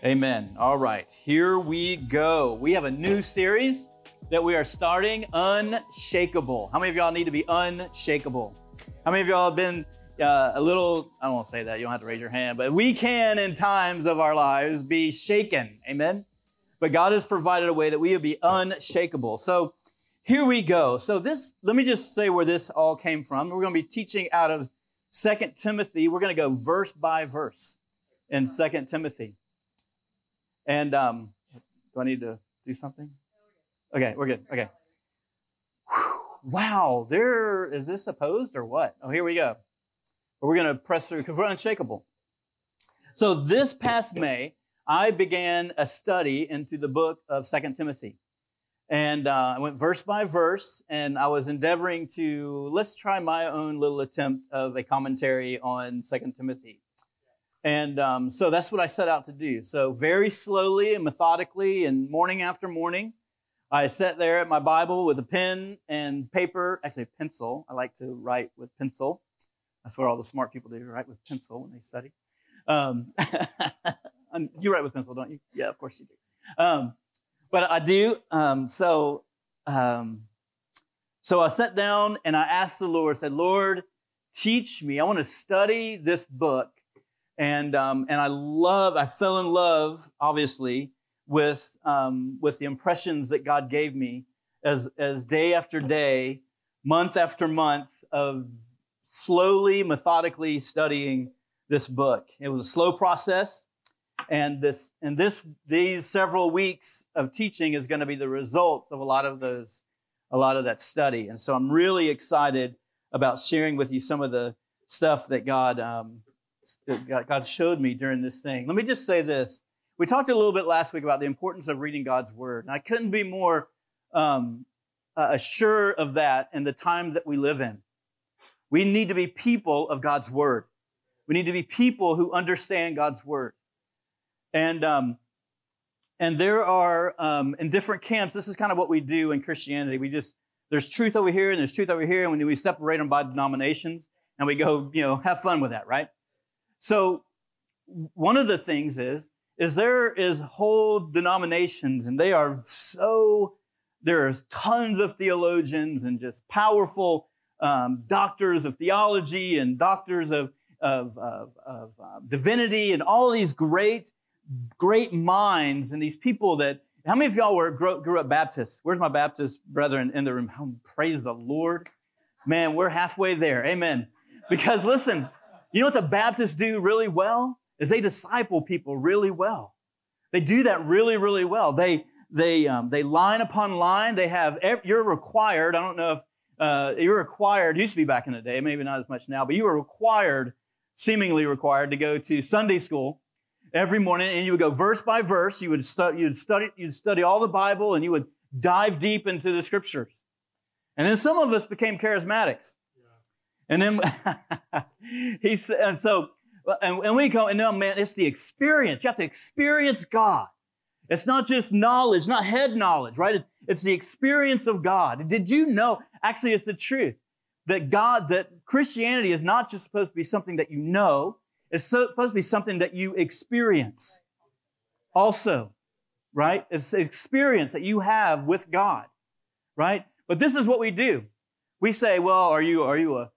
Amen. All right, here we go. We have a new series that we are starting, Unshakable. How many of y'all need to be unshakable? How many of y'all have been a little, I don't want to say that, you don't have to raise your hand, but we can in times of our lives be shaken, amen? But God has provided a way that we would be unshakable. So here we go. So let me just say where this all came from. We're going to be teaching out of 2 Timothy. We're going to go verse by verse in 2 Timothy. And do I need to do something? Okay, we're good. Okay. Whew. Wow, is this opposed or what? Oh, here we go. We're going to press through because we're unshakable. So this past May, I began a study into the book of 2 Timothy. And I went verse by verse, and I was endeavoring to, let's try my own little attempt of a commentary on 2 Timothy. And so that's what I set out to do. So very slowly and methodically and morning after morning, I sat there at my Bible with a pen and paper, actually pencil. I like to write with pencil. That's what all the smart people do, write with pencil when they study. You write with pencil, don't you? Yeah, of course you do. But I do. So I sat down and I asked the Lord, said, Lord, teach me. I want to study this book. And I fell in love, obviously, with the impressions that God gave me as day after day, month after month of slowly, methodically studying this book. It was a slow process, and these several weeks of teaching is going to be the result of a lot of that study. And so I'm really excited about sharing with you some of the stuff that God showed me during this thing. Let me just say this. We talked a little bit last week about the importance of reading God's Word. And I couldn't be more sure of that in the time that we live in. We need to be people of God's Word. We need to be people who understand God's Word. And there are, in different camps, this is kind of what we do in Christianity. There's truth over here and there's truth over here. And when we separate them by denominations and we go, have fun with that, right? So one of the things is there is whole denominations, and there's tons of theologians and just powerful doctors of theology and doctors of divinity and all these great minds and these people that, how many of y'all grew up Baptist? Where's my Baptist brethren in the room? Oh, praise the Lord. Man, we're halfway there. Amen. Because listen, you know what the Baptists do really well? Is they disciple people really well. They do that really, really well. They line upon line. They have, you're required, I don't know if you're required, used to be back in the day, maybe not as much now, but you were required, seemingly required, to go to Sunday school every morning, and you would go verse by verse. You'd study all the Bible, and you would dive deep into the scriptures. And then some of us became charismatics. And then he said, and we go, and no, man, it's the experience. You have to experience God. It's not just knowledge, not head knowledge, right? It's the experience of God. Did you know? Actually, it's the truth that Christianity is not just supposed to be something that you know. It's supposed to be something that you experience also, right? It's an experience that you have with God, right? But this is what we do. We say, well, are you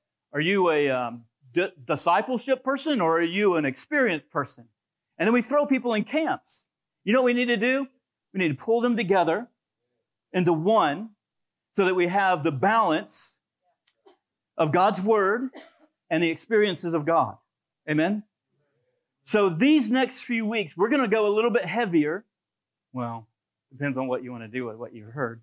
a discipleship person, or are you an experienced person? And then we throw people in camps. You know what we need to do? We need to pull them together into one so that we have the balance of God's Word and the experiences of God. Amen? So these next few weeks, we're going to go a little bit heavier. Well, depends on what you want to do with what you've heard.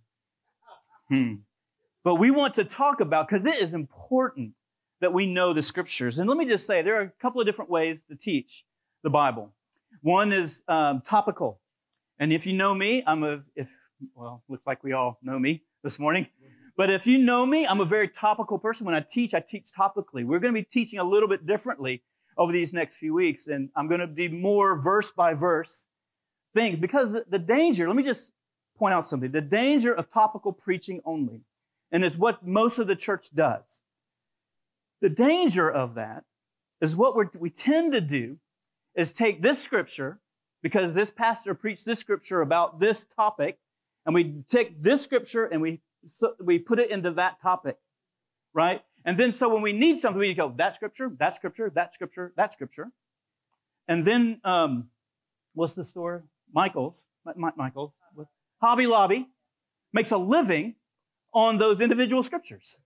But we want to talk about, because it is important that we know the scriptures. And let me just say, there are a couple of different ways to teach the Bible. One is topical. And if you know me, looks like we all know me this morning. But if you know me, I'm a very topical person. When I teach topically. We're going to be teaching a little bit differently over these next few weeks. And I'm going to be more verse by verse things. Because the danger, let me just point out something. The danger of topical preaching only, and it's what most of the church does. The danger of that is what we tend to do is take this scripture because this pastor preached this scripture about this topic, and we take this scripture and we put it into that topic, right? And then so when we need something, we go, that scripture, that scripture, that scripture, that scripture. And then, what's the store? Michael's, Hobby Lobby makes a living on those individual scriptures.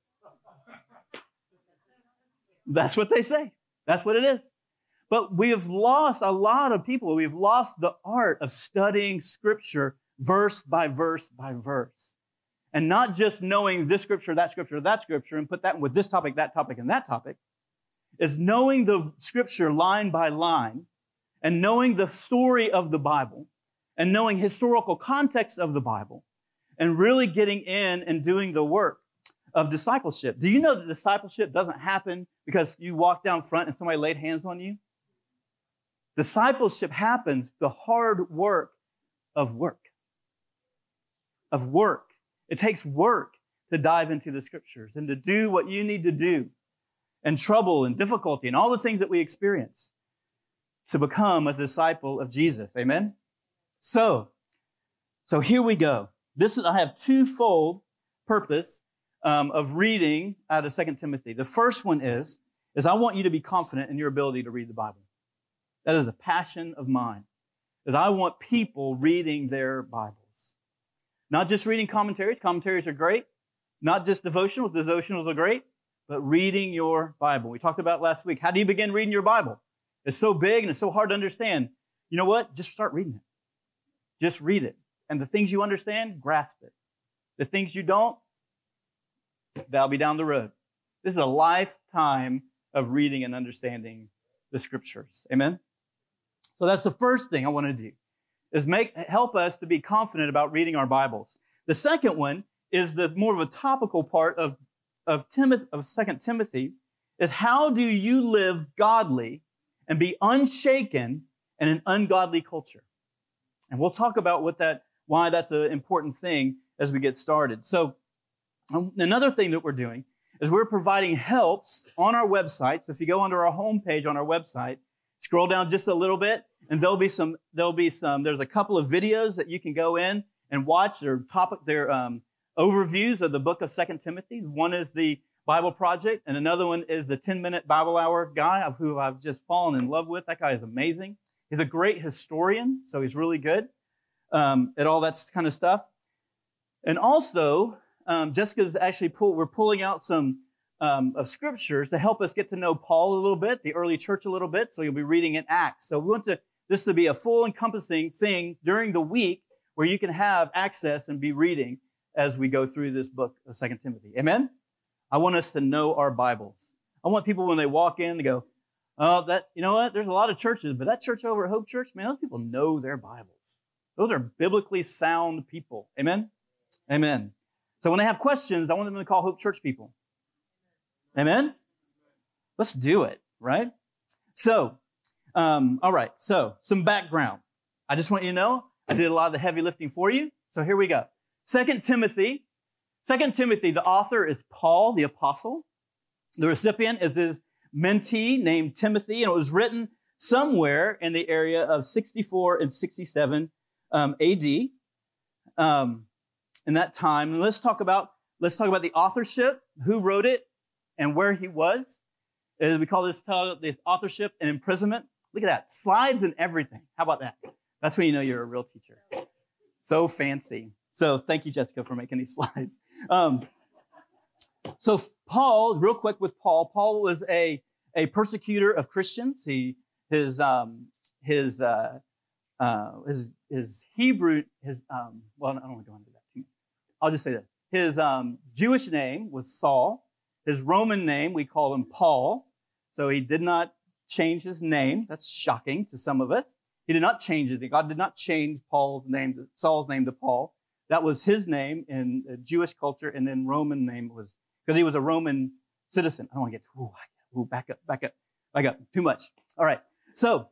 That's what they say. That's what it is. But we have lost, a lot of people, we've lost the art of studying scripture verse by verse by verse. And not just knowing this scripture, that scripture, that scripture, and put that with this topic, that topic, and that topic, is knowing the scripture line by line, and knowing the story of the Bible, and knowing historical context of the Bible, and really getting in and doing the work of discipleship. Do you know that discipleship doesn't happen because you walk down front and somebody laid hands on you? Discipleship happens the hard work of work. Of work. It takes work to dive into the scriptures and to do what you need to do, and trouble and difficulty and all the things that we experience to become a disciple of Jesus. Amen? So here we go. I have twofold purpose of reading out of 2 Timothy. The first one is I want you to be confident in your ability to read the Bible. That is a passion of mine, is I want people reading their Bibles. Not just reading commentaries. Commentaries are great. Not just devotionals. Devotionals are great. But reading your Bible. We talked about last week. How do you begin reading your Bible? It's so big and it's so hard to understand. You know what? Just start reading it. Just read it. And the things you understand, grasp it. The things you don't, that'll be down the road. This is a lifetime of reading and understanding the scriptures. Amen? So that's the first thing I want to do, is help us to be confident about reading our Bibles. The second one is the more of a topical part of 2 Timothy, is how do you live godly and be unshaken in an ungodly culture? And we'll talk about why that's an important thing as we get started. So another thing that we're doing is we're providing helps on our website. So if you go onto our homepage on our website, scroll down just a little bit, and there's a couple of videos that you can go in and watch. Their overviews of the book of 2 Timothy. One is the Bible Project, and another one is the 10-minute Bible Hour guy, who I've just fallen in love with. That guy is amazing. He's a great historian, so he's really good at all that kind of stuff. And also, Jessica's actually we're pulling out some of scriptures to help us get to know Paul a little bit, the early church a little bit. So you'll be reading in Acts. So we want this to be a full encompassing thing during the week where you can have access and be reading as we go through this book of 2 Timothy. Amen? I want us to know our Bibles. I want people when they walk in to go, oh, you know what? There's a lot of churches, but that church over at Hope Church, man, those people know their Bibles. Those are biblically sound people. Amen? Amen. So when they have questions, I want them to call Hope Church people. Amen? Let's do it, right? So, all right. So some background. I just want you to know I did a lot of the heavy lifting for you. So here we go. 2 Timothy, the author is Paul, the apostle. The recipient is his mentee named Timothy, and it was written somewhere in the area of 64 and 67 A.D. In that time. And let's talk about the authorship, who wrote it, and where he was. As we call this authorship and imprisonment. Look at that. Slides and everything. How about that? That's when you know you're a real teacher. So fancy. So thank you, Jessica, for making these slides. So Paul, real quick with Paul was a persecutor of Christians. His Hebrew, well, I don't want to go into that too much. I'll just say this. His Jewish name was Saul. His Roman name, we call him Paul. So he did not change his name. That's shocking to some of us. He did not change it. God did not change Saul's name to Paul. That was his name in Jewish culture, and then Roman name was, because he was a Roman citizen. I don't want to get, back up, too much. All right. So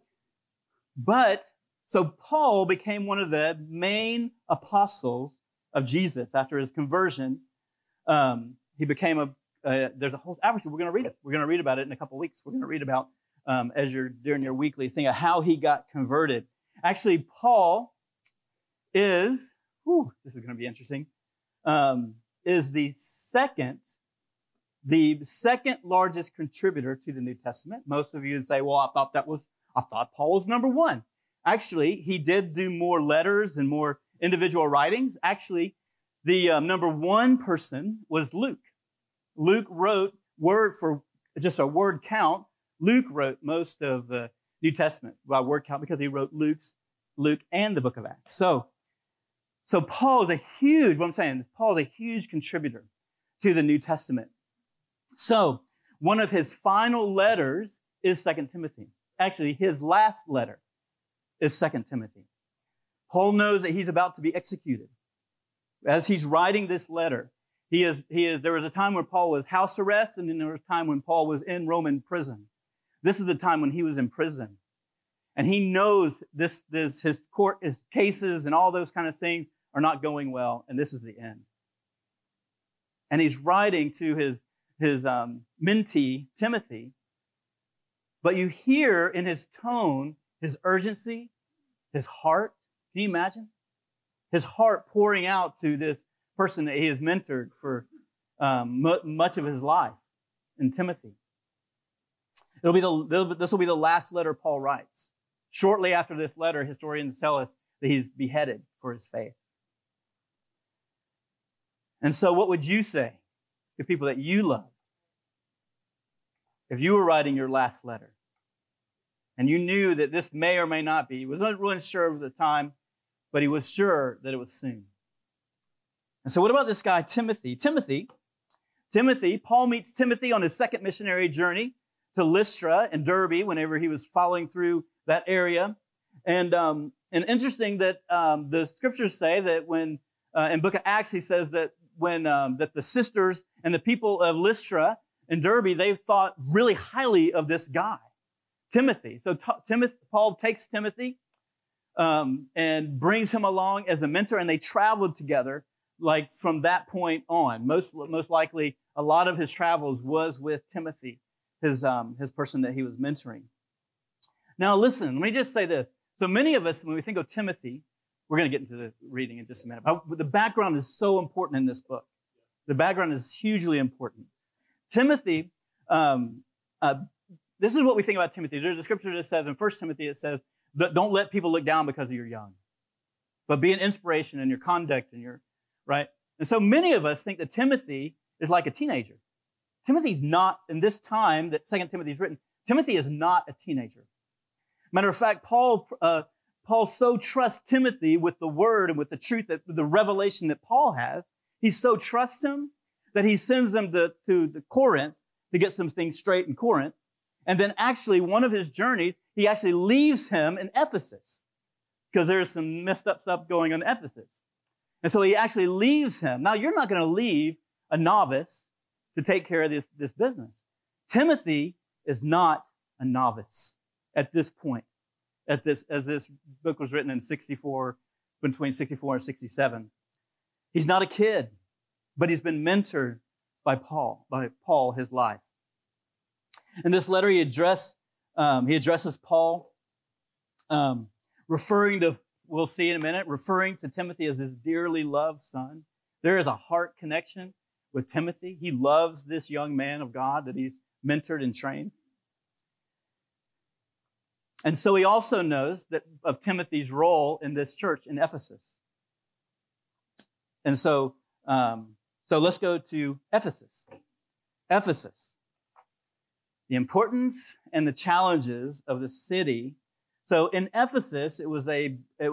Paul became one of the main apostles of Jesus after his conversion. He became there's a whole, actually, we're going to read it. We're going to read about it in a couple of weeks. We're going to read about, as you're doing your weekly thing, of how he got converted. Actually, Paul is, this is going to be interesting, is the second largest contributor to the New Testament. Most of you would say, well, I thought Paul was number one. Actually, he did do more letters and more individual writings. Actually, the number one person was Luke. Luke wrote for just a word count. Luke wrote most of the New Testament by word count because he wrote Luke and the book of Acts. So Paul is Paul is a huge contributor to the New Testament. So one of his final letters is 2 Timothy. Actually, his last letter is 2 Timothy. Paul knows that he's about to be executed. As he's writing this letter, there was a time when Paul was house arrest, and then there was a time when Paul was in Roman prison. This is the time when he was in prison. And he knows his cases and all those kind of things are not going well, and this is the end. And he's writing to his mentee, Timothy, but you hear in his tone his urgency, his heart. Can you imagine? His heart pouring out to this person that he has mentored for much of his life, in Timothy. This will be the last letter Paul writes. Shortly after this letter, historians tell us that he's beheaded for his faith. And so what would you say to people that you love if you were writing your last letter and you knew that this may or may not be? He wasn't really sure of the time, but he was sure that it was soon. And so what about this guy, Timothy? Paul meets Timothy on his second missionary journey to Lystra and Derbe whenever he was following through that area. And interesting that the scriptures say that when, in book of Acts, he says that that the sisters and the people of Lystra and Derbe, they thought really highly of this guy, Timothy. So Paul takes Timothy and brings him along as a mentor, and they traveled together like from that point on. Most likely, a lot of his travels was with Timothy, his person that he was mentoring. Now listen, let me just say this. So many of us, when we think of Timothy, we're going to get into the reading in just a minute, but the background is so important in this book. The background is hugely important. Timothy, this is what we think about Timothy. There's a scripture that says in 1 Timothy, it says, don't let people look down because you're young, but be an inspiration in your conduct and right? And so many of us think that Timothy is like a teenager. Timothy's not, in this time that 2 Timothy's written, Timothy is not a teenager. Matter of fact, Paul so trusts Timothy with the word and with the truth, the revelation that Paul has. He so trusts him that he sends him to Corinth to get some things straight in Corinth. And then actually one of his journeys, he actually leaves him in Ephesus because there's some messed up stuff going on in Ephesus. And so he actually leaves him. Now, you're not going to leave a novice to take care of this business. Timothy is not a novice at this point, as this book was written in between 64 and 67. He's not a kid, but he's been mentored by Paul his life. In this letter, he addresses Paul, referring to, we'll see in a minute, referring to Timothy as his dearly loved son. There is a heart connection with Timothy. He loves this young man of God that he's mentored and trained. And so he also knows of Timothy's role in this church in Ephesus. And so let's go to Ephesus. Ephesus. The importance and the challenges of the city. So in Ephesus, it was a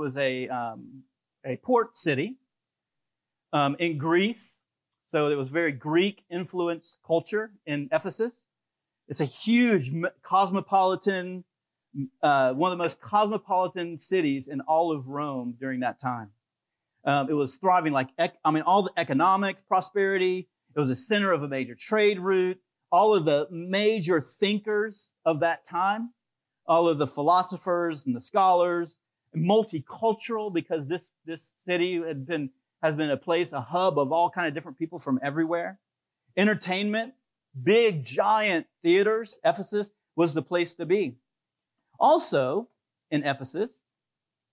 port city in Greece. So it was very Greek influenced culture in Ephesus. It's a huge cosmopolitan, one of the most cosmopolitan cities in all of Rome during that time. It was thriving all the economic prosperity. It was a center of a major trade route. All of the major thinkers of that time, all of the philosophers and the scholars, and multicultural because this city has been a hub of all kind of different people from everywhere. Entertainment, big, giant theaters. Ephesus was the place to be. Also, in Ephesus,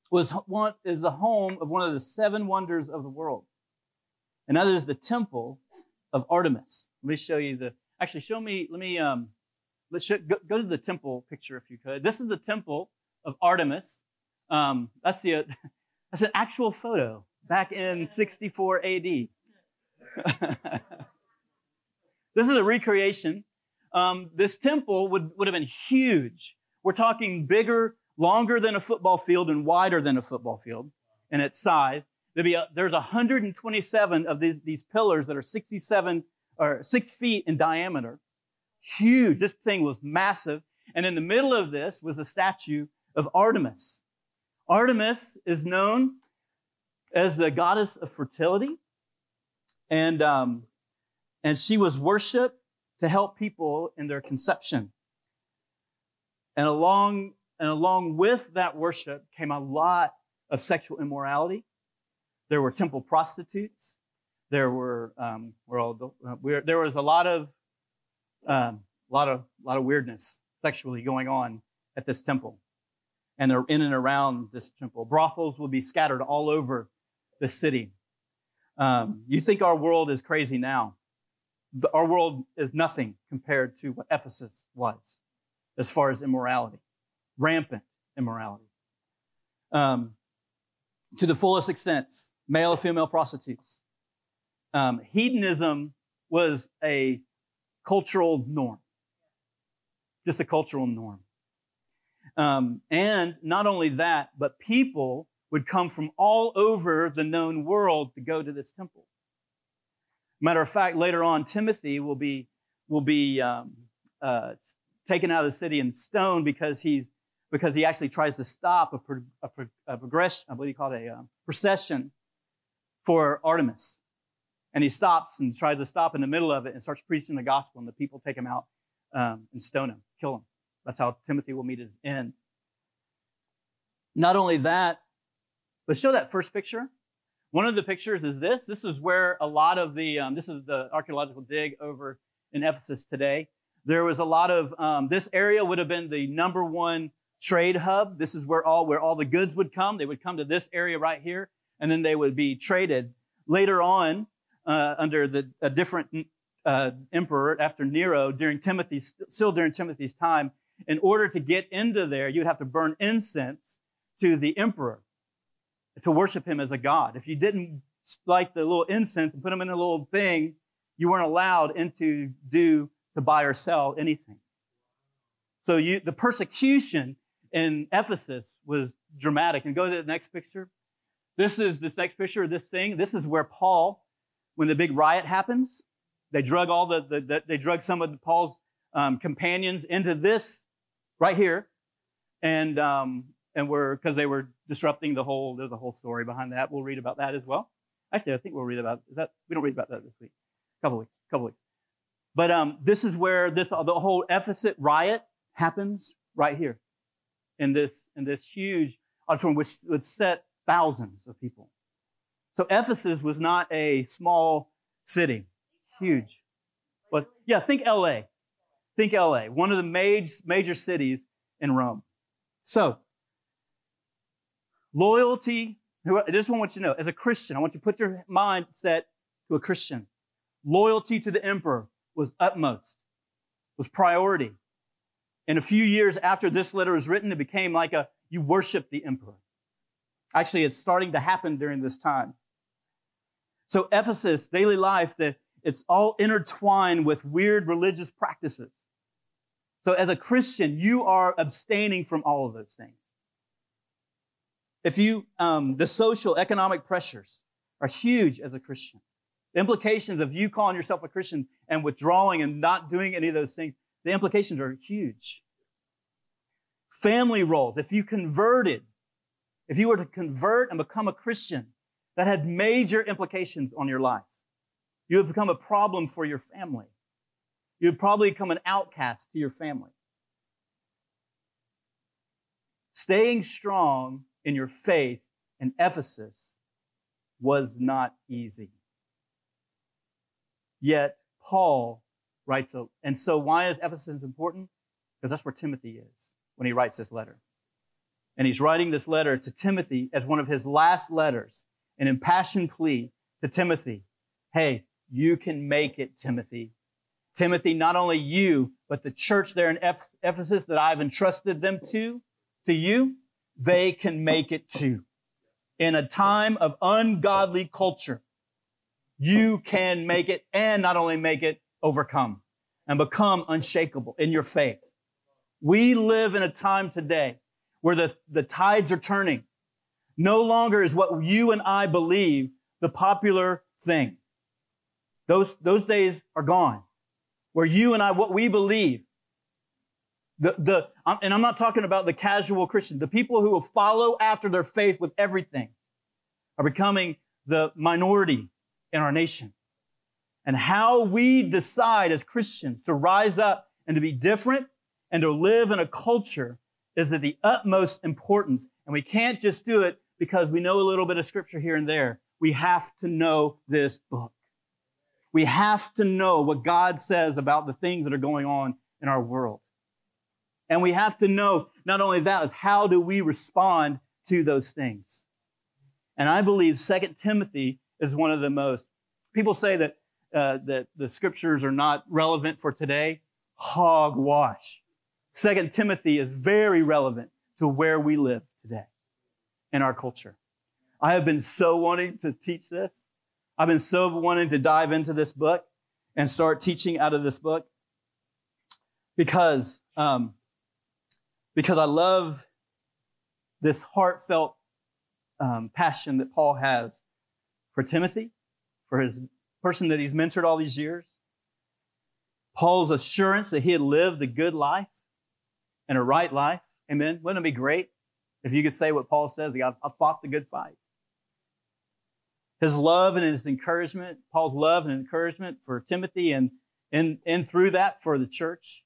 is the home of one of the 7 wonders of the world. And that is the temple of Artemis. Let me show you go to the temple picture if you could. This is the temple of Artemis. That's an actual photo back in 64 AD. This is a recreation. This temple would have been huge. We're talking bigger, longer than a football field and wider than a football field in its size. There's 127 of these pillars that are 67 or 6 feet in diameter. Huge. This thing was massive. And in the middle of this was a statue of Artemis. Artemis is known as the goddess of fertility. And she was worshipped to help people in their conception. And along with that worship came a lot of sexual immorality. There were temple prostitutes. There was a lot of weirdness sexually going on at this temple, and they're in and around this temple. Brothels would be scattered all over the city. You think our world is crazy now? Our world is nothing compared to what Ephesus was, as far as immorality, rampant immorality. To the fullest extent, male and female prostitutes. Hedonism was a cultural norm, just a cultural norm. And not only that, but people would come from all over the known world to go to this temple. Matter of fact, later on, Timothy will be taken out of the city and stoned because he actually tries to stop a procession for Artemis. And he stops and tries to stop in the middle of it and starts preaching the gospel, and the people take him out and stone him, kill him. That's how Timothy will meet his end. Not only that, let's show that first picture. One of the pictures is this. This is where a lot of this is the archaeological dig over in Ephesus today. There was a lot of, this area would have been the number one trade hub. This is where all the goods would come. They would come to this area right here, and then they would be traded. Later on, under a different emperor after Nero, during Timothy's time, in order to get into there, you'd have to burn incense to the emperor to worship him as a god. If you didn't light the little incense and put them in a little thing, you weren't allowed to buy or sell anything. So the persecution in Ephesus was dramatic. And go to the next picture. This next picture of this thing. This is where Paul, when the big riot happens, they drug some of Paul's companions into this right here, and because they were disrupting there's a whole story behind that. We'll read about that as well. Actually, I think we'll read about that. We don't read about that this week. Couple weeks. But this is where the whole Ephesus riot happens right here in this huge auditorium, which would set thousands of people. So Ephesus was not a small city, huge. But yeah, think LA. Think LA, one of the major cities in Rome. So, loyalty, I just want you to know, as a Christian, I want you to put your mindset to a Christian. Loyalty to the emperor was utmost, was priority. And a few years after this letter was written, it became like you worship the emperor. Actually, it's starting to happen during this time. So Ephesus, daily life, it's all intertwined with weird religious practices. So as a Christian, you are abstaining from all of those things. If the social, economic pressures are huge as a Christian. The implications of you calling yourself a Christian and withdrawing and not doing any of those things, the implications are huge. Family roles. If you were to convert and become a Christian, that had major implications on your life. You would become a problem for your family. You would probably become an outcast to your family. Staying strong in your faith in Ephesus was not easy. Yet Paul writes, and so why is Ephesus important? Because that's where Timothy is when he writes this letter. And he's writing this letter to Timothy as one of his last letters, an impassioned plea to Timothy. Hey, you can make it, Timothy. Timothy, not only you, but the church there in Ephesus that I've entrusted them to you, they can make it too. In a time of ungodly culture, you can make it, and not only make it, overcome and become unshakable in your faith. We live in a time today where the tides are turning. No longer is what you and I believe the popular thing. Those days are gone. Where you and I, what we believe, and I'm not talking about the casual Christian, the people who will follow after their faith with everything are becoming the minority in our nation. And how we decide as Christians to rise up and to be different and to live in a culture is of the utmost importance. And we can't just do it because we know a little bit of scripture here and there. We have to know this book. We have to know what God says about the things that are going on in our world. And we have to know, not only that, is how do we respond to those things? And I believe 2 Timothy is one of the most, people say that the scriptures are not relevant for today. Hogwash. 2 Timothy is very relevant to where we live today in our culture. I have been so wanting to teach this. I've been so wanting to dive into this book and start teaching out of this book because I love this heartfelt passion that Paul has for Timothy, for his person that he's mentored all these years. Paul's assurance that he had lived a good life and a right life. Amen. Wouldn't it be great if you could say what Paul says? I fought the good fight. His love and his encouragement, Paul's love and encouragement for Timothy and through that for the church.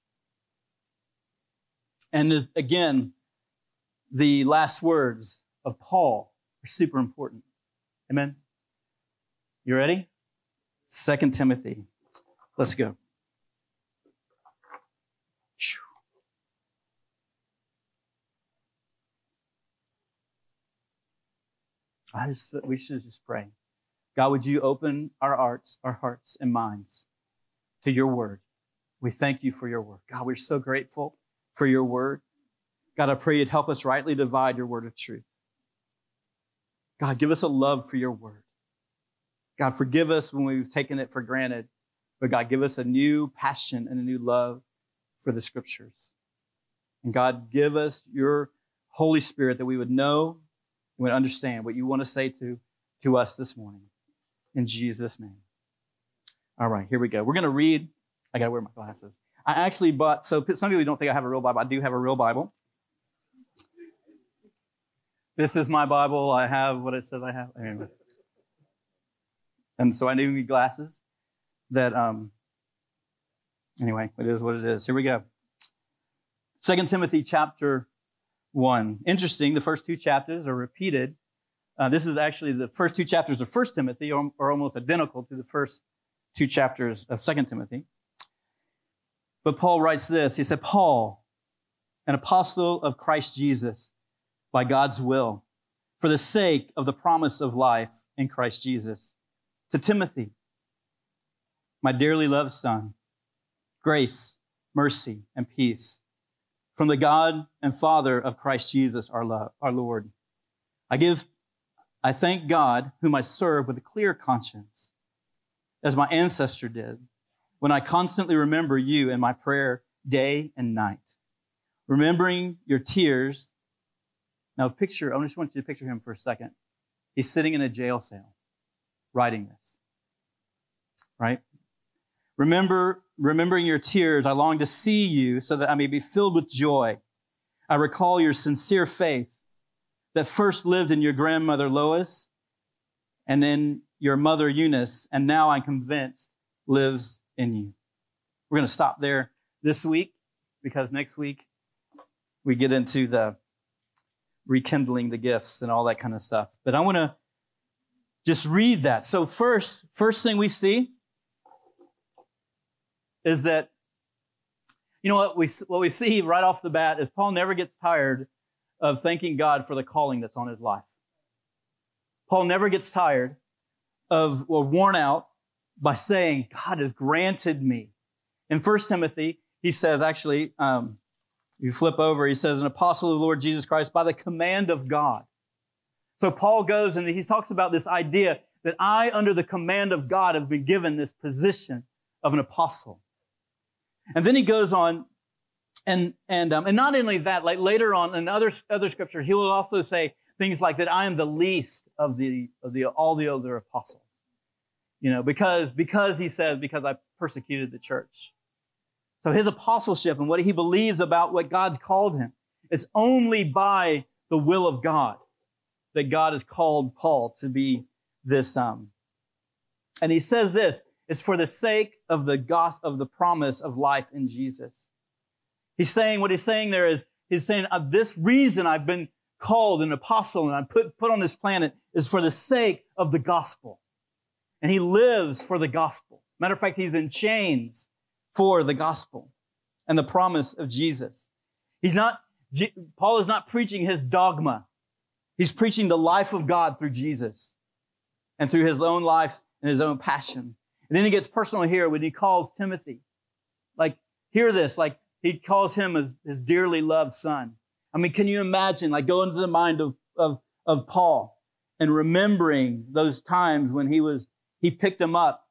And again, the last words of Paul are super important. Amen. You ready? 2 Timothy. Let's go. We should just pray. God, would you open our hearts and minds to your word? We thank you for your word. God, we're so grateful for your word. God, I pray you'd help us rightly divide your word of truth. God, give us a love for your word. God, forgive us when we've taken it for granted. But God, give us a new passion and a new love for the scriptures. And God, give us your Holy Spirit that we would know, we would understand what you want to say to us this morning. In Jesus' name. All right, here we go. We're going to read. I got to wear my glasses. I actually bought, so some people don't think I have a real Bible. I do have a real Bible. This is my Bible. I have what it says I have. Anyway. And so I need glasses that, anyway, it is what it is. Here we go. 2 Timothy chapter 1. Interesting, the first two chapters are repeated. This is actually the first two chapters of 1 Timothy are almost identical to the first two chapters of 2 Timothy. But Paul writes this. He said, Paul, an apostle of Christ Jesus, by God's will, for the sake of the promise of life in Christ Jesus, to Timothy, my dearly loved son, grace, mercy, and peace from the God and Father of Christ Jesus, our Lord. I thank God, whom I serve with a clear conscience, as my ancestor did, when I constantly remember you in my prayer day and night, remembering your tears. Now I just want you to picture him for a second. He's sitting in a jail cell writing this, right? Remembering your tears, I long to see you so that I may be filled with joy. I recall your sincere faith that first lived in your grandmother Lois and in your mother Eunice, and now I'm convinced lives in you. We're going to stop there this week because next week we get into the rekindling the gifts and all that kind of stuff. But I want to just read that. So first thing we see is that, what we see right off the bat is Paul never gets tired of thanking God for the calling that's on his life. Paul never gets tired of or worn out by saying, God has granted me. In 1 Timothy, he says, actually, you flip over, he says, an apostle of the Lord Jesus Christ by the command of God. So Paul goes and he talks about this idea that I, under the command of God, have been given this position of an apostle. And then he goes on, and not only that, like later on in other scripture, he will also say things like that I am the least of all the other apostles. You know, because he says, because I persecuted the church. So his apostleship and what he believes about what God's called him, it's only by the will of God that God has called Paul to be this. And he says this, it's for the sake of the gospel, of the promise of life in Jesus. He's saying, what he's saying there is, he's saying, this reason I've been called an apostle and I'm put on this planet is for the sake of the gospel. And he lives for the gospel. Matter of fact, he's in chains for the gospel and the promise of Jesus. Paul is not preaching his dogma. He's preaching the life of God through Jesus and through his own life and his own passion. And then he gets personal here when he calls Timothy. Like, hear this, like he calls him his dearly loved son. I mean, can you imagine, like go into the mind of Paul and remembering those times when he picked him up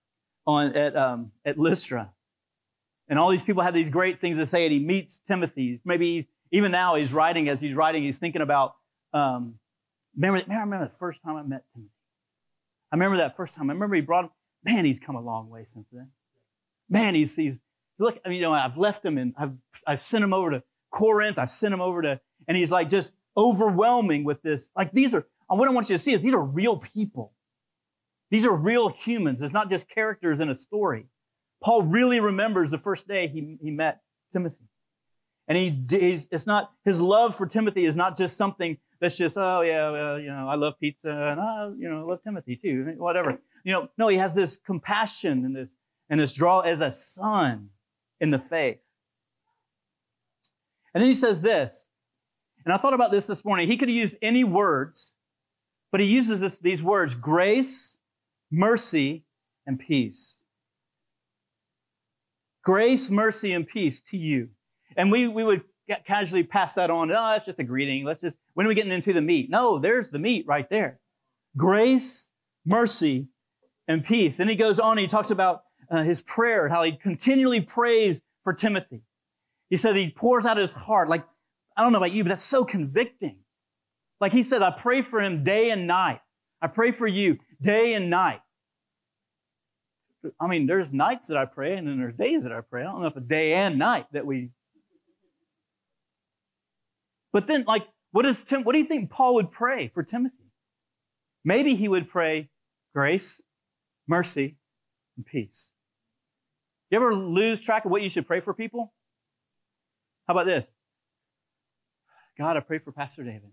at Lystra. And all these people had these great things to say, and he meets Timothy. Maybe even now he's writing, he's thinking about, remember the first time I met Timothy. I remember that first time. I remember he brought him. Man, he's come a long way since then. Man, he's look, I mean, you know, I've left him and I've sent him over to Corinth. I've sent him over to, and he's like just overwhelming with this. Like what I want you to see is these are real people. These are real humans. It's not just characters in a story. Paul really remembers the first day he met Timothy. And it's not, his love for Timothy is not just something that's just, oh yeah, well, you know, I love pizza and I love Timothy too, whatever. You know, no, he has this compassion and this draw as a son in the faith. And then he says this, and I thought about this morning. He could have used any words, but he uses these words, grace, mercy, and peace. Grace, mercy, and peace to you. And we would casually pass that on. Oh, that's just a greeting. When are we getting into the meat? No, there's the meat right there. Grace, mercy, and peace. And he goes on and he talks about his prayer, how he continually prays for Timothy. He said he pours out his heart. Like, I don't know about you, but that's so convicting. Like he said, I pray for him day and night. I pray for you day and night. I mean, there's nights that I pray and then there's days that I pray. I don't know if a day and night that we. But then, like, what do you think Paul would pray for Timothy? Maybe he would pray grace, mercy, and peace. You ever lose track of what you should pray for people? How about this? God, I pray for Pastor David.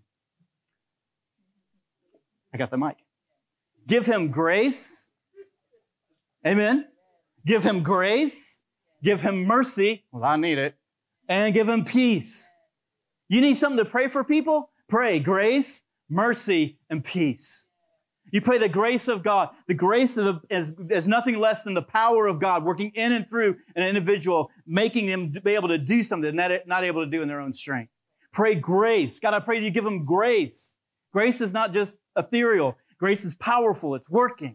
I got the mic. Give him grace. Amen. Give him grace. Give him mercy. Well, I need it. And give him peace. You need something to pray for people? Pray grace, mercy, and peace. You pray the grace of God. The grace is nothing less than the power of God working in and through an individual, making them be able to do something they're not able to do in their own strength. Pray grace. God, I pray that you give them grace. Grace is not just ethereal. Grace is powerful. It's working.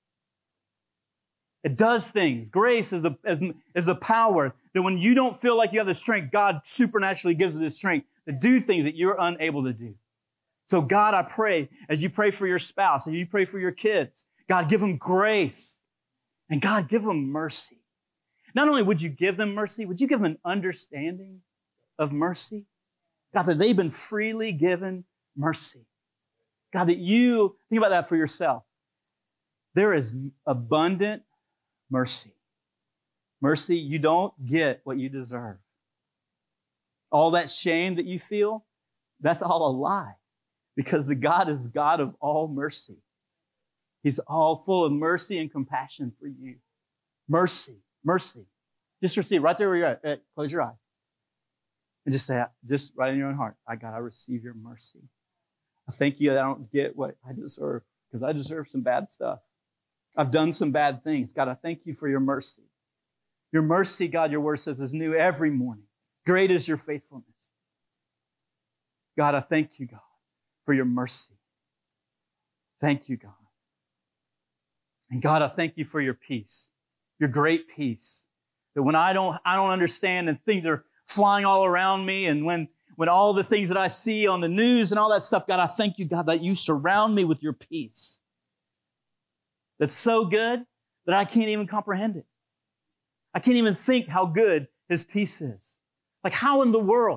It does things. Grace is the power that when you don't feel like you have the strength, God supernaturally gives you the strength to do things that you're unable to do. So God, I pray, as you pray for your spouse, and you pray for your kids, God, give them grace. And God, give them mercy. Not only would you give them mercy, would you give them an understanding of mercy? God, that they've been freely given mercy. God, that you, think about that for yourself. There is abundant mercy. Mercy, you don't get what you deserve. All that shame that you feel, that's all a lie. Because the God is God of all mercy. He's all full of mercy and compassion for you. Mercy, mercy. Just receive right there where you're at. Close your eyes. And just say, just right in your own heart, God, I receive your mercy. I thank you that I don't get what I deserve, because I deserve some bad stuff. I've done some bad things. God, I thank you for your mercy. Your mercy, God, your word says, is new every morning. Great is your faithfulness. God, I thank you, God, for your mercy. Thank you, God. And God, I thank you for your peace, your great peace. That when I don't understand and things are flying all around me, and when all the things that I see on the news and all that stuff, God, I thank you, God, that you surround me with your peace. That's so good that I can't even comprehend it. I can't even think how good his peace is. Like how in the world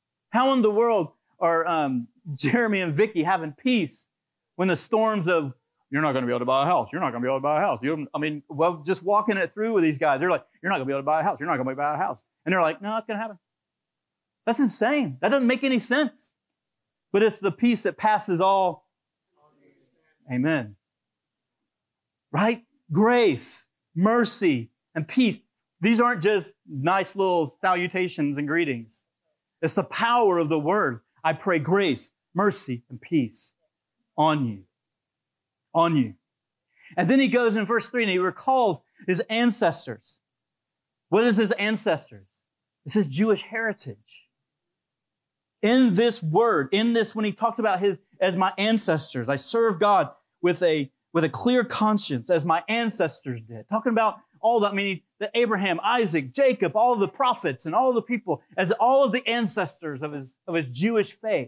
are Jeremy and Vicky having peace when the storms of, you're not going to be able to buy a house. You're not going to be able to buy a house. Just walking it through with these guys, they're like, you're not going to be able to buy a house. You're not going to be able to buy a house. And they're like, no, it's going to happen. That's insane. That doesn't make any sense. But it's the peace that passes all. Amen. Right? Grace, mercy, and peace. These aren't just nice little salutations and greetings. It's the power of the word. I pray grace, mercy, and peace on you. On you. And then he goes in verse 3 and he recalls his ancestors. What is his ancestors? It's his Jewish heritage. In this word, when he talks about as my ancestors, I serve God with a clear conscience as my ancestors did. Talking about all that, meaning that Abraham, Isaac, Jacob, all of the prophets and all the people, as all of the ancestors of his Jewish faith.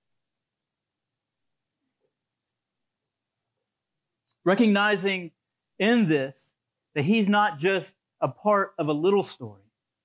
Recognizing in this that he's not just a part of a little story.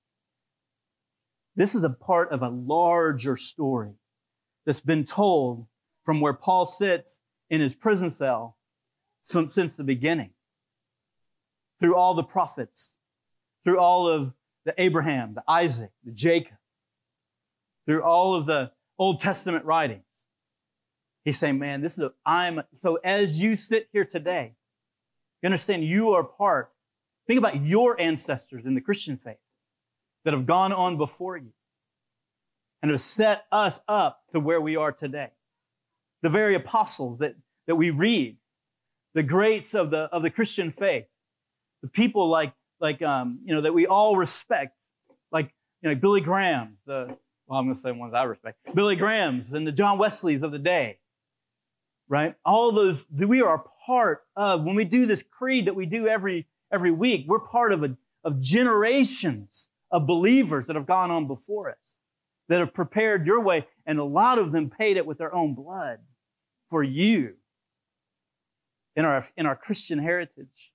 This is a part of a larger story that's been told from where Paul sits in his prison cell since the beginning. Through all the prophets, through all of the Abraham, the Isaac, the Jacob, through all of the Old Testament writings. He's saying, man, so as you sit here today, you understand you are part. Think about your ancestors in the Christian faith that have gone on before you and have set us up to where we are today. The very apostles that we read, the greats of the Christian faith, the people like that we all respect, like Billy Graham, I'm going to say ones I respect, Billy Grahams and the John Wesleys of the day. Right? All those, we are a part of, when we do this creed that we do every week, we're part of generations of believers that have gone on before us, that have prepared your way, and a lot of them paid it with their own blood for you in our Christian heritage.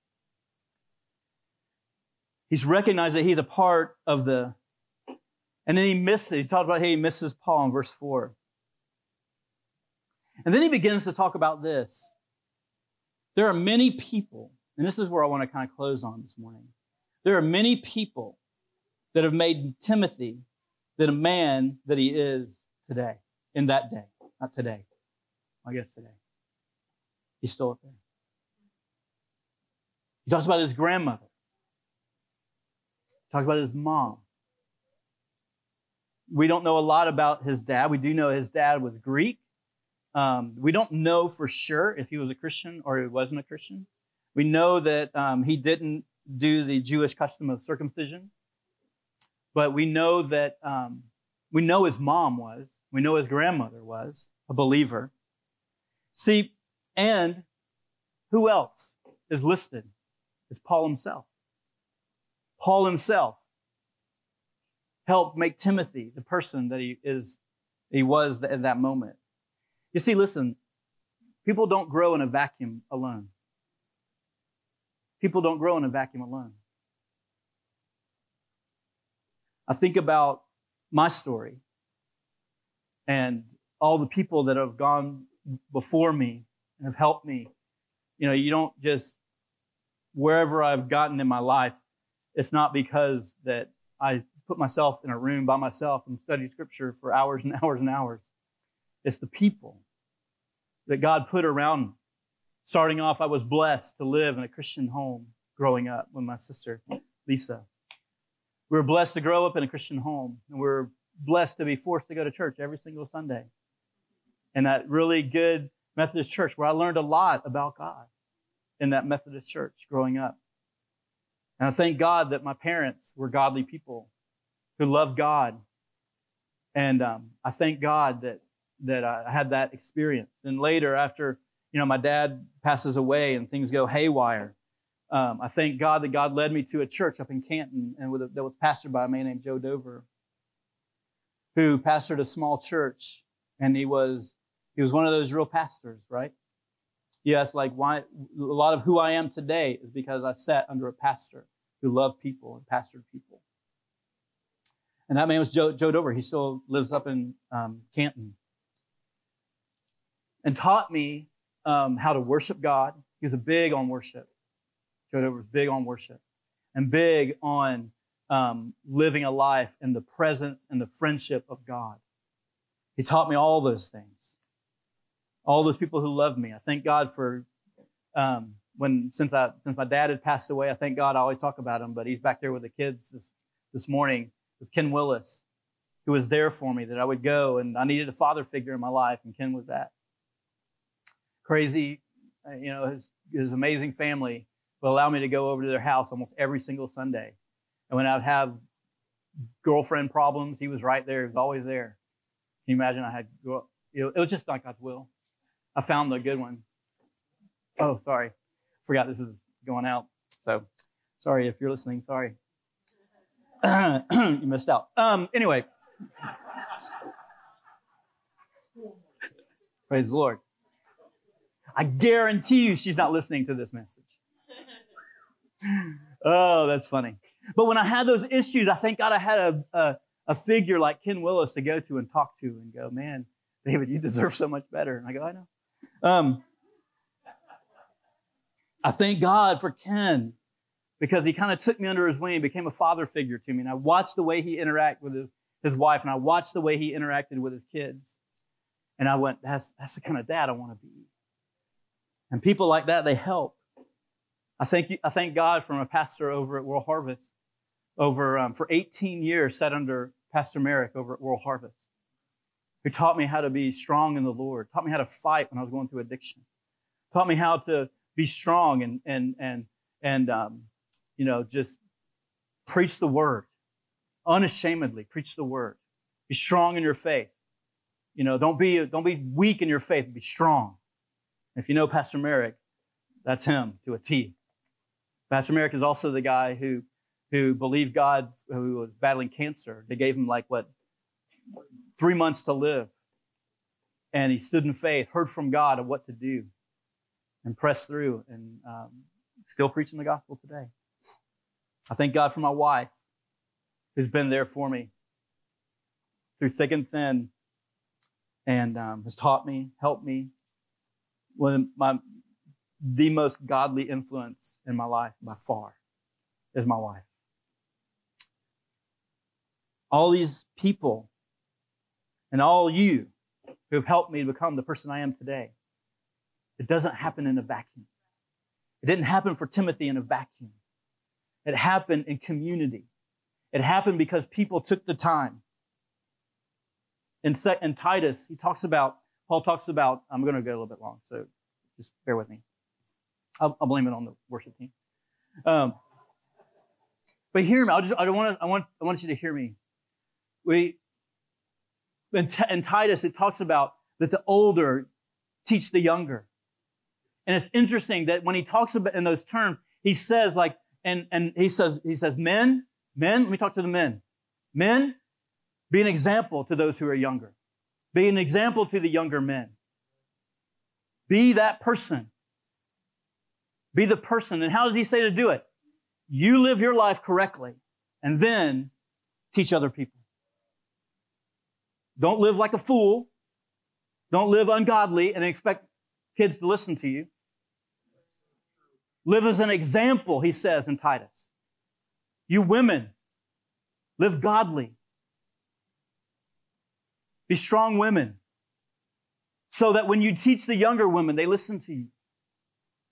He's recognized that he's a part of and then he talked about how he misses Paul in verse 4. And then he begins to talk about this. There are many people, and this is where I want to kind of close on this morning. There are many people that have made Timothy the man that he is today, in that day. Not today, I guess today. He's still up there. He talks about his grandmother. He talks about his mom. We don't know a lot about his dad. We do know his dad was Greek. We don't know for sure if he was a Christian or he wasn't a Christian. We know that he didn't do the Jewish custom of circumcision. But we know that we know his mom was. We know his grandmother was a believer. See, and who else is listed? Is Paul himself. Paul himself helped make Timothy the person that he was at that moment. You see, listen, people don't grow in a vacuum alone. People don't grow in a vacuum alone. I think about my story and all the people that have gone before me and have helped me. You don't just, wherever I've gotten in my life, it's not because that I put myself in a room by myself and study scripture for hours and hours and hours. It's the people that God put around me. Starting off, I was blessed to live in a Christian home growing up with my sister, Lisa. We were blessed to grow up in a Christian home, and we were blessed to be forced to go to church every single Sunday. And that really good Methodist church where I learned a lot about God in that Methodist church growing up. And I thank God that my parents were godly people who loved God. And I thank God that I had that experience. And later, after my dad passes away and things go haywire, I thank God that God led me to a church up in Canton and that was pastored by a man named Joe Dover, who pastored a small church. And he was one of those real pastors, right? Yes, like why a lot of who I am today is because I sat under a pastor who loved people and pastored people. And that man was Joe Dover. He still lives up in Canton. And taught me how to worship God. He was big on worship. Joe Dover was big on worship and big on living a life in the presence and the friendship of God. He taught me all those things. All those people who loved me. I thank God for since my dad had passed away. I thank God. I always talk about him, but he's back there with the kids this morning with Ken Willis, who was there for me. That I would go, and I needed a father figure in my life, and Ken was that. Crazy, his amazing family would allow me to go over to their house almost every single Sunday, and when I'd have girlfriend problems, he was right there. He was always there. Can you imagine? It was just not God's will. I found the good one. Oh, sorry. Forgot this is going out. So sorry if you're listening. Sorry. You missed out. Anyway. Praise the Lord. I guarantee you she's not listening to this message. Oh, that's funny. But when I had those issues, I thank God I had a figure like Ken Willis to go to and talk to and go, man, David, you deserve so much better. And I go, I know. I thank God for Ken because he kind of took me under his wing, became a father figure to me. And I watched the way he interacted with his wife, and I watched the way he interacted with his kids. And I went, that's the kind of dad I want to be. And people like that, they help. I thank God for a pastor over at World Harvest. For 18 years, sat under Pastor Merrick over at World Harvest, who taught me how to be strong in the Lord, taught me how to fight when I was going through addiction, taught me how to be strong and just preach the word, unashamedly preach the word. Be strong in your faith. Don't be weak in your faith. Be strong. If you know Pastor Merrick, that's him to a T. Pastor Merrick is also the guy who believed God, who was battling cancer. They gave him 3 months to live. And he stood in faith, heard from God of what to do, and pressed through, and still preaching the gospel today. I thank God for my wife, who's been there for me through thick and thin, and has taught me, helped me. The most godly influence in my life, by far, is my wife. All these people and all you who have helped me to become the person I am today, it doesn't happen in a vacuum. It didn't happen for Timothy in a vacuum. It happened in community. It happened because people took the time. In Titus, Paul talks about, I'm going to go a little bit long, so just bear with me. I'll blame it on the worship team. But hear me. I want you to hear me. In Titus, it talks about that the older teach the younger. And it's interesting that when he talks about in those terms, he says he says, men, let me talk to the men. Men, be an example to those who are younger. Be an example to the younger men. Be that person. Be the person. And how does he say to do it? You live your life correctly and then teach other people. Don't live like a fool. Don't live ungodly and expect kids to listen to you. Live as an example, he says in Titus. You women, live godly. Be strong women so that when you teach the younger women, they listen to you.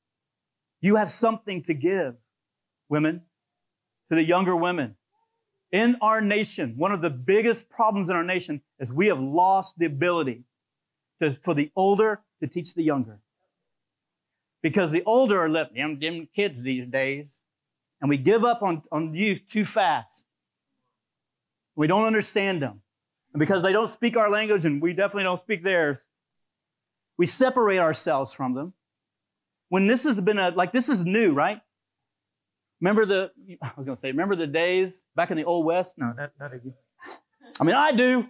You have something to give, women, to the younger women. In our nation, one of the biggest problems in our nation is we have lost the ability for the older to teach the younger. Because the older are left, them kids these days, and we give up on youth too fast. We don't understand them. And because they don't speak our language and we definitely don't speak theirs, we separate ourselves from them. When this has been this is new, right? Remember the days back in the Old West? No, not again. I mean, I do.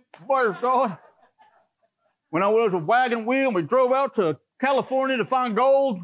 When I was a wagon wheel, we drove out to California to find gold.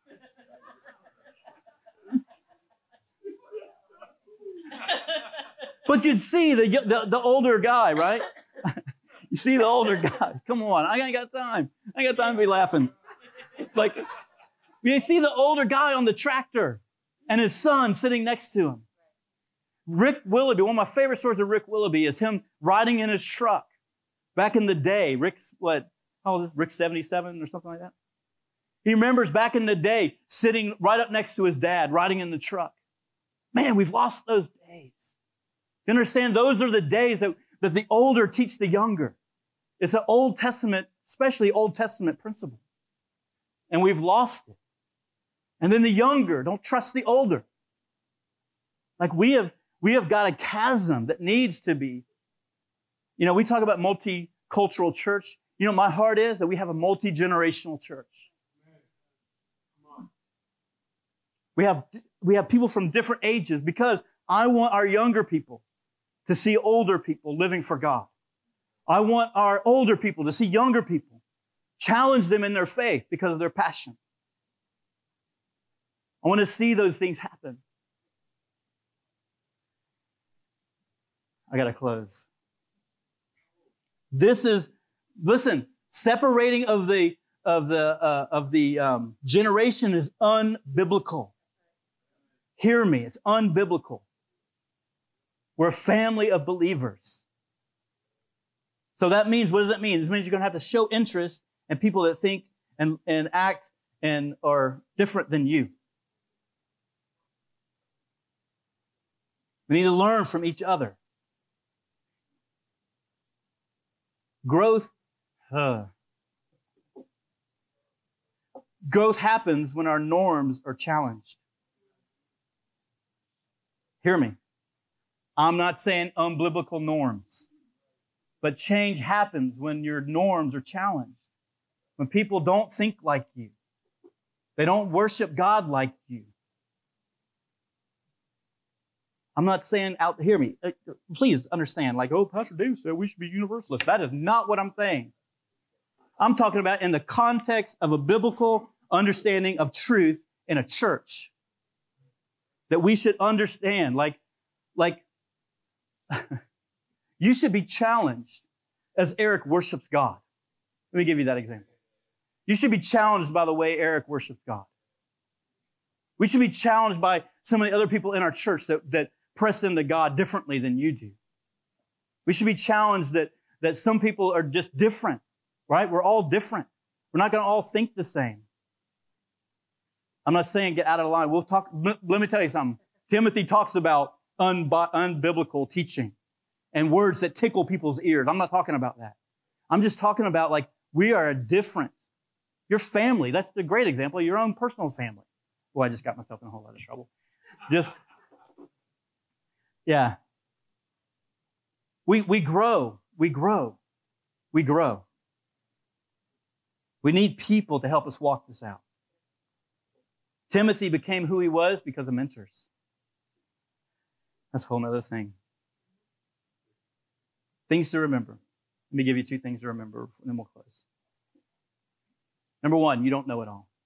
But you'd see the older guy, right? You see the older guy. Come on, I ain't got time. I ain't got time to be laughing. Like, you see the older guy on the tractor and his son sitting next to him. Rick Willoughby, one of my favorite stories of Rick Willoughby is him riding in his truck. Back in the day, how old is Rick, 77 or something like that? He remembers back in the day sitting right up next to his dad, riding in the truck. Man, we've lost those days. You understand? Those are the days that the older teach the younger. It's an Old Testament, especially Old Testament principle. And we've lost it. And then the younger don't trust the older. Like we have got a chasm that needs to be. We talk about multicultural church. My heart is that we have a multi-generational church. We have people from different ages because I want our younger people to see older people living for God. I want our older people to see younger people, challenge them in their faith because of their passion. I want to see those things happen. I got to close. Separating of the generation is unbiblical. Hear me, it's unbiblical. We're a family of believers. So that means, what does that mean? It means you're going to have to show interest in people that think and act and are different than you. We need to learn from each other. Growth happens when our norms are challenged. Hear me. I'm not saying unbiblical norms, but change happens when your norms are challenged. When people don't think like you. They don't worship God like you. I'm not saying hear me. Please understand, Pastor Dave said we should be universalists. That is not what I'm saying. I'm talking about in the context of a biblical understanding of truth in a church. That we should understand, you should be challenged as Eric worships God. Let me give you that example. You should be challenged by the way Eric worships God. We should be challenged by some of the other people in our church that press into God differently than you do. We should be challenged that some people are just different, right? We're all different. We're not going to all think the same. I'm not saying get out of line. Let me tell you something. Timothy talks about unbiblical teaching and words that tickle people's ears. I'm not talking about that. I'm just talking about we are different. Your family, that's the great example of your own personal family. Well, I just got myself in a whole lot of trouble. Yeah. We grow. We need people to help us walk this out. Timothy became who he was because of mentors. That's a whole other thing. Things to remember. Let me give you 2 things to remember, and then we'll close. Number 1, you don't know it all.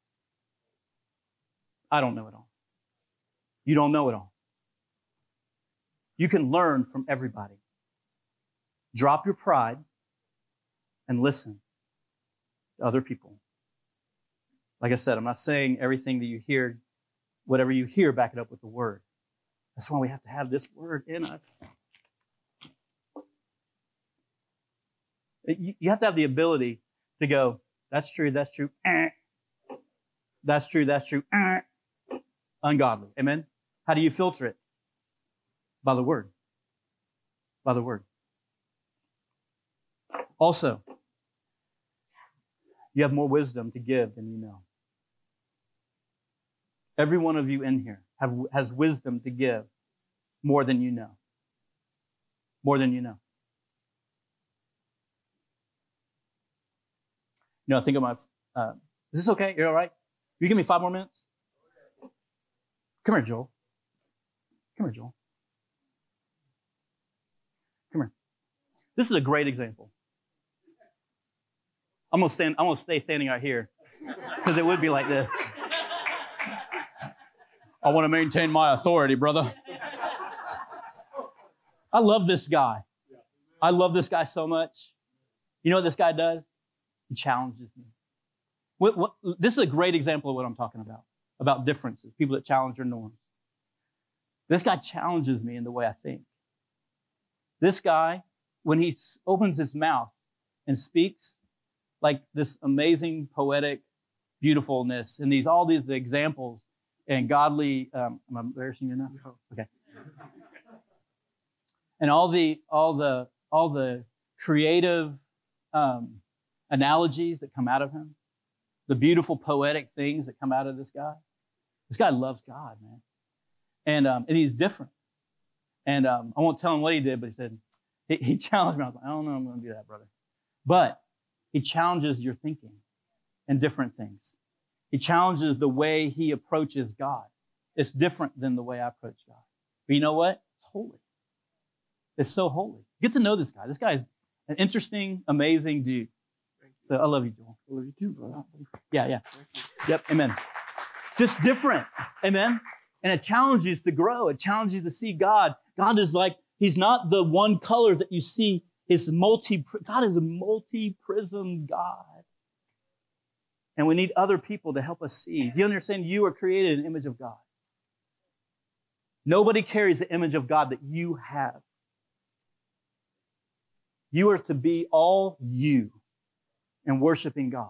I don't know it all. You don't know it all. You can learn from everybody. Drop your pride and listen to other people. Like I said, I'm not saying everything that you hear, whatever you hear, back it up with the word. That's why we have to have this word in us. You have to have the ability to go, that's true, that's true. That's true, that's true. Ungodly. Amen? How do you filter it? By the word. by the word. Also, you have more wisdom to give than you know. Every one of you in here has wisdom to give more than you know. More than you know. You know, I think of my, is this okay? You're all right? You give me 5 more minutes? Come here, Joel. Come here, Joel. Come here. This is a great example. I'm gonna stay standing right here because it would be like this. I want to maintain my authority, brother. I love this guy. I love this guy so much. You know what this guy does? He challenges me. This is a great example of what I'm talking about differences, people that challenge their norms. This guy challenges me in the way I think. This guy, when he opens his mouth and speaks, like this amazing poetic beautifulness and all these examples and godly, am I embarrassing you enough? Okay. And all the creative analogies that come out of him, the beautiful poetic things that come out of this guy. This guy loves God, man. And he's different. And I won't tell him what he did, but he said, he challenged me. I was like, I don't know, I'm going to do that, brother. But he challenges your thinking in different things. He challenges the way he approaches God. It's different than the way I approach God. But you know what? It's holy. It's so holy. Get to know this guy. This guy is an interesting, amazing dude. So I love you, Joel. I love you too, brother. Yeah. Yep, amen. Just different, amen? And it challenges you to grow. It challenges you to see God. God is like, he's not the one color that you see. God is a multi-prism God. And we need other people to help us see. Do you understand? You are created in the image of God. Nobody carries the image of God that you have. You are to be all you in worshiping God.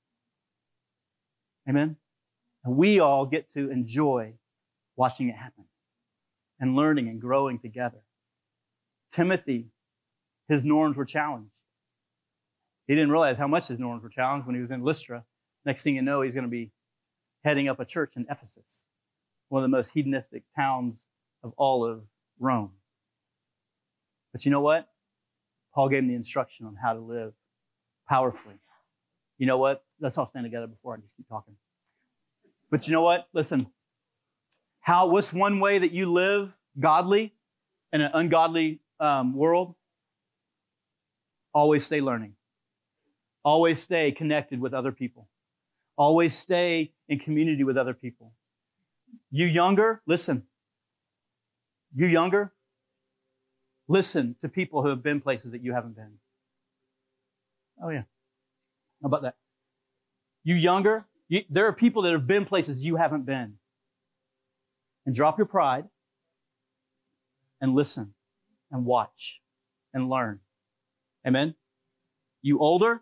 Amen? And we all get to enjoy watching it happen and learning and growing together. Timothy, his norms were challenged. He didn't realize how much his norms were challenged when he was in Lystra. Next thing you know, he's going to be heading up a church in Ephesus, one of the most hedonistic towns of all of Rome. But you know what? Paul gave him the instruction on how to live powerfully. You know what? Let's all stand together before I just keep talking. But you know what? Listen. What's one way that you live godly in an ungodly world? Always stay learning. Always stay connected with other people. Always stay in community with other people. You younger, listen. You younger, listen to people who have been places that you haven't been. Oh, yeah. How about that? You younger, there are people that have been places you haven't been. And drop your pride and listen and watch and learn. Amen? You older,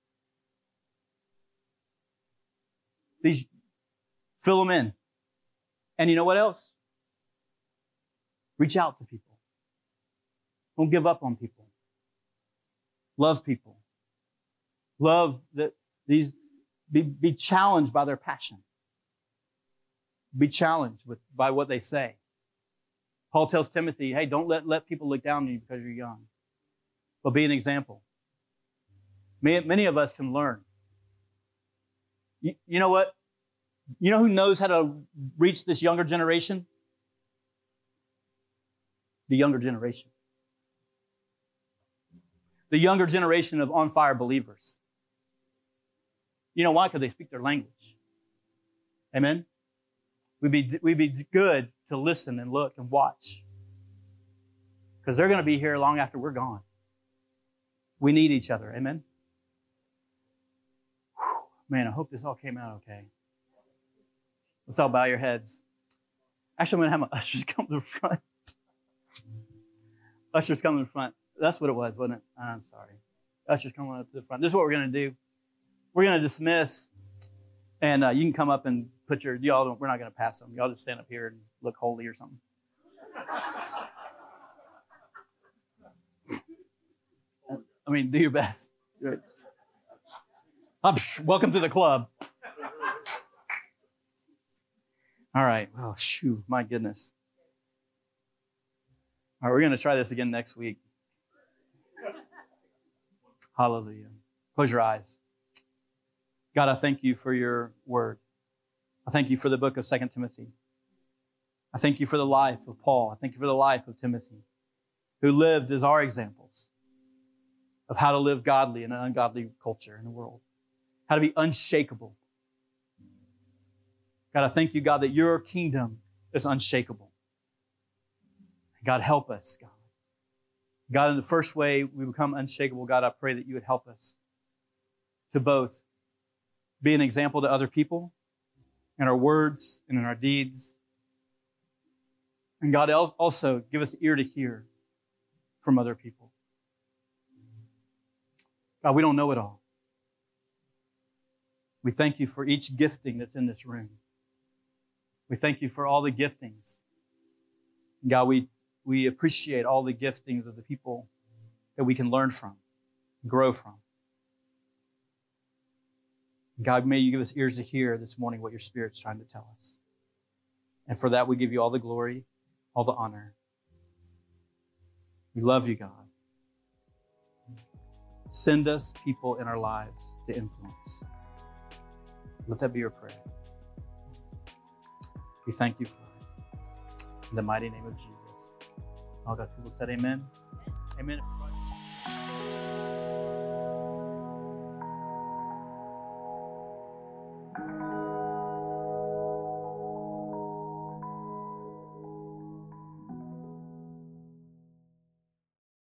fill them in. And you know what else? Reach out to people. Don't give up on people. Love people. Love that be challenged by their passion. Be challenged by what they say. Paul tells Timothy, hey, don't let people look down on you because you're young. But be an example. Many of us can learn. You know what? You know who knows how to reach this younger generation? The younger generation. The younger generation of on fire believers. You know why? Because they speak their language. Amen? We'd be good to listen and look and watch. Because they're going to be here long after we're gone. We need each other. Amen? Whew. Man, I hope this all came out okay. Let's all bow your heads. Actually, I'm going to have my ushers come to the front. Ushers come to the front. That's what it was, wasn't it? I'm sorry. Ushers come up to the front. This is what we're going to do. We're going to dismiss. And you can come up and put we're not going to pass them. Y'all just stand up here and look holy or something. I mean, do your best. Welcome to the club. All right. Oh, shoot. My goodness. All right, we're going to try this again next week. Hallelujah. Close your eyes. God, I thank you for your word. I thank you for the book of 2 Timothy. I thank you for the life of Paul. I thank you for the life of Timothy, who lived as our examples of how to live godly in an ungodly culture in the world, how to be unshakable. God, I thank you, God, that your kingdom is unshakable. God, help us, God. God, in the first way we become unshakable, God, I pray that you would help us to both be an example to other people in our words and in our deeds. And God, also give us ear to hear from other people. God, we don't know it all. We thank you for each gifting that's in this room. We thank you for all the giftings. God, we appreciate all the giftings of the people that we can learn from, grow from. God, may you give us ears to hear this morning what your Spirit's trying to tell us. And for that, we give you all the glory, all the honor. We love you, God. Send us people in our lives to influence. Let that be your prayer. We thank you for it. In the mighty name of Jesus. All God's people said amen. Amen.